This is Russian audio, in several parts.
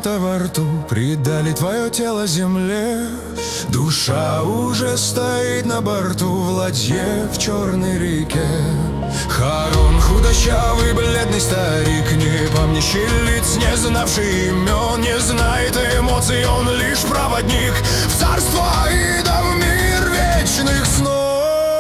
где-то во рту предали твое тело земле. Душа уже стоит на борту в ладье в черной реке. Харон худощавый, бледный старик, не помнящий лиц, не знавший имен, не знает эмоций, он лишь проводник в царство и да в мир вечных снов.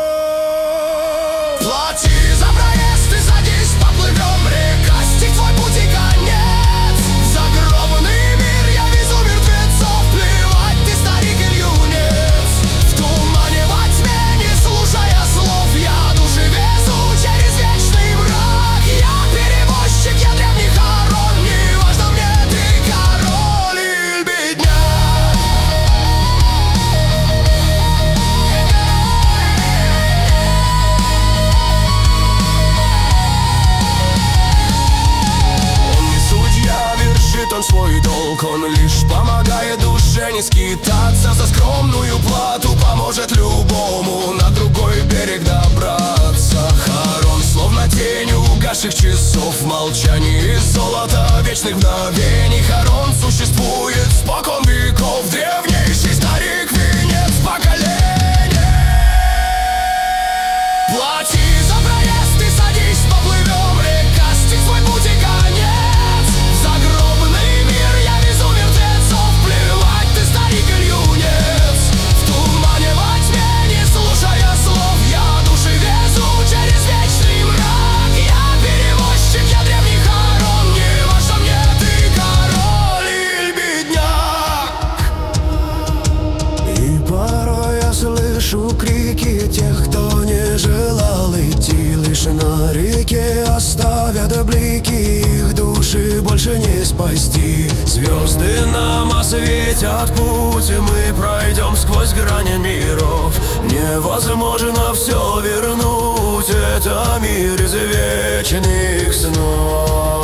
Плати за проезд и садись, поплывем, река, стих твой путь и конец. В загробный мир я везу мертвецов, плевать ты старик или юнец. В тумане во тьме, не слушая слов, я души везу через вечный мрак. Я перевозчик, я древний Харон, не важно мне, ты король или бедняк. Он свой долг, он лишь помогает душе не скитаться. За скромную плату поможет любому на другой берег добраться. Харон словно тень угасших часов, в молчании золота вечных мгновений. Харон существует спокон веков, древнейший старик, венец поколений. Плати за проезд и садись, поплывем, река, стих свой путь и конец. Загробный мир я везу мертвецов, плевать ты старик или юнец. В тумане во тьме, не слушая слов, я души везу через вечный мрак. Я перевозчик, я древний Харон, не важно мне, ты король или бедняк. И порой я слышу крики тех, кто не желал идти. Лишь на реке оставят блики, их души больше не спасти. Звезды нам осветят путь, и мы пройдем сквозь грани миров. Невозможно все вернуть, это мир из вечных снов.